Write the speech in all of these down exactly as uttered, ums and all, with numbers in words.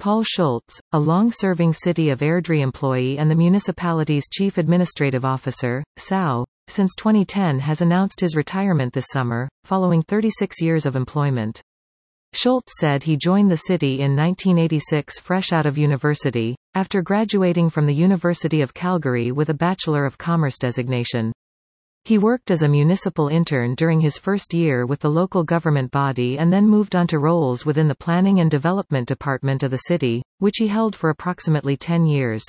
Paul Schultz, a long-serving City of Airdrie employee and the municipality's chief administrative officer, S A O, since twenty ten has announced his retirement this summer, following thirty-six years of employment. Schultz said he joined the city in nineteen eighty-six fresh out of university, after graduating from the University of Calgary with a Bachelor of Commerce designation. He worked as a municipal intern during his first year with the local government body and then moved on to roles within the Planning and Development Department of the city, which he held for approximately ten years.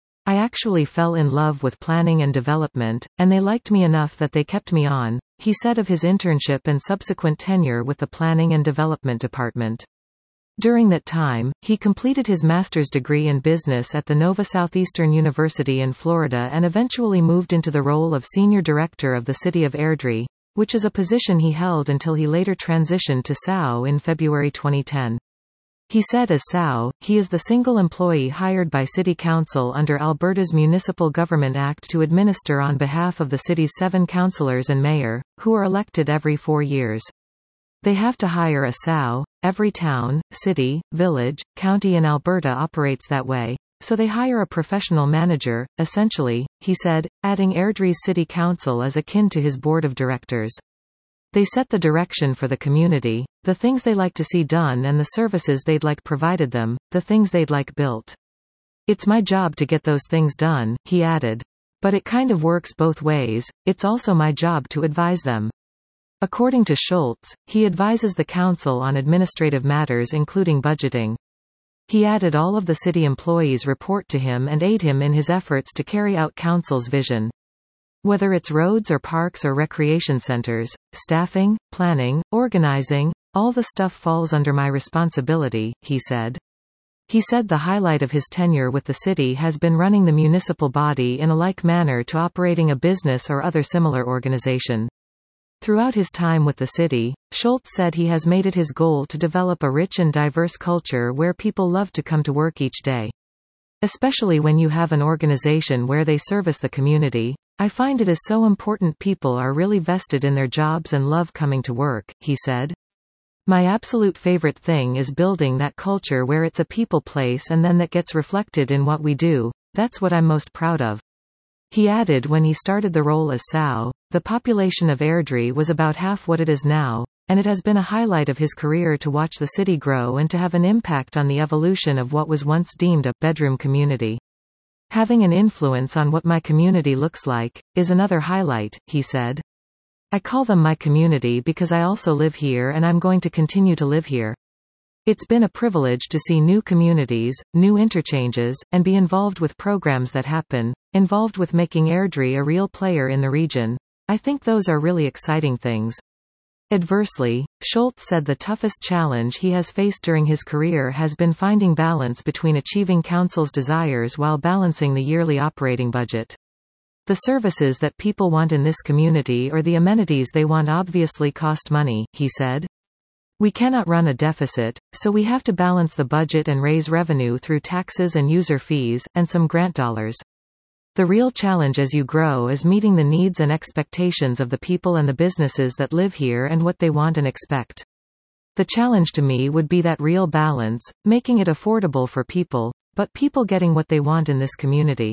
I actually fell in love with planning and development, and they liked me enough that they kept me on, he said of his internship and subsequent tenure with the Planning and Development Department. During that time, he completed his master's degree in business at the Nova Southeastern University in Florida and eventually moved into the role of senior director of the City of Airdrie, which is a position he held until he later transitioned to S A O in February twenty ten. He said as S A O, he is the single employee hired by City Council under Alberta's Municipal Government Act to administer on behalf of the city's seven councillors and mayor, who are elected every four years. They have to hire a S A O. Every town, city, village, county in Alberta operates that way, so they hire a professional manager, essentially, he said, adding Airdrie's City Council is akin to his board of directors. They set the direction for the community, the things they like to see done and the services they'd like provided them, the things they'd like built. It's my job to get those things done, he added. But it kind of works both ways, it's also my job to advise them. According to Schultz, he advises the council on administrative matters including budgeting. He added all of the city employees report to him and aid him in his efforts to carry out council's vision. Whether it's roads or parks or recreation centers, staffing, planning, organizing, all the stuff falls under my responsibility, he said. He said the highlight of his tenure with the city has been running the municipal body in a like manner to operating a business or other similar organization. Throughout his time with the city, Schultz said he has made it his goal to develop a rich and diverse culture where people love to come to work each day. Especially when you have an organization where they service the community, I find it is so important people are really vested in their jobs and love coming to work, he said. My absolute favorite thing is building that culture where it's a people place and then that gets reflected in what we do, that's what I'm most proud of. He added when he started the role as S A O, the population of Airdrie was about half what it is now, and it has been a highlight of his career to watch the city grow and to have an impact on the evolution of what was once deemed a bedroom community. Having an influence on what my community looks like, is another highlight, he said. I call them my community because I also live here and I'm going to continue to live here. It's been a privilege to see new communities, new interchanges, and be involved with programs that happen, involved with making Airdrie a real player in the region. I think those are really exciting things. Adversely, Schultz said the toughest challenge he has faced during his career has been finding balance between achieving council's desires while balancing the yearly operating budget. The services that people want in this community or the amenities they want obviously cost money, he said. We cannot run a deficit, so we have to balance the budget and raise revenue through taxes and user fees, and some grant dollars. The real challenge as you grow is meeting the needs and expectations of the people and the businesses that live here and what they want and expect. The challenge to me would be that real balance, making it affordable for people, but people getting what they want in this community.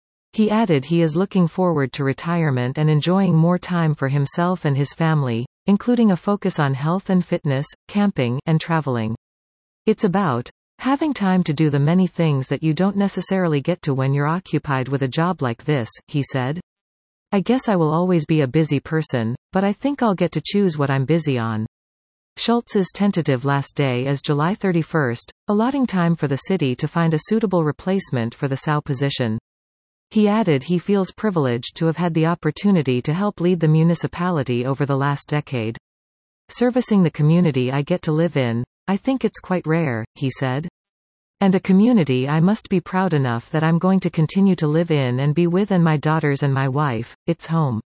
He added he is looking forward to retirement and enjoying more time for himself and his family, including a focus on health and fitness, camping, and traveling. It's about having time to do the many things that you don't necessarily get to when you're occupied with a job like this, he said. I guess I will always be a busy person, but I think I'll get to choose what I'm busy on. Schultz's tentative last day is July thirty-first, allotting time for the city to find a suitable replacement for the S A O position. He added he feels privileged to have had the opportunity to help lead the municipality over the last decade. Servicing the community I get to live in, I think it's quite rare, he said. And a community I must be proud enough that I'm going to continue to live in and be with, and my daughters and my wife, it's home.